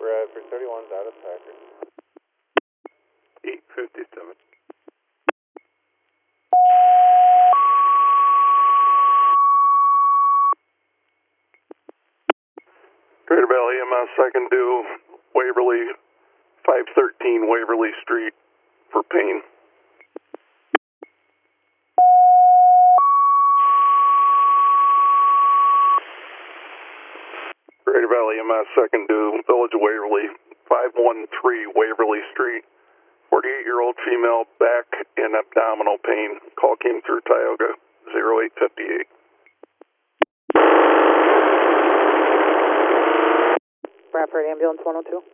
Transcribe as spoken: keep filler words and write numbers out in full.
Bradford thirty-one's out of Packard. eight fifty-seven. Greater Valley M S, I can do Waverly, five thirteen Waverly Street for Payne. Greater Valley M S, I can do Village of Waverly, five one three Waverly Street. forty-eight-year-old female, back and abdominal pain. Call came through Tioga, zero eight fifty-eight. Bradford Ambulance one oh two.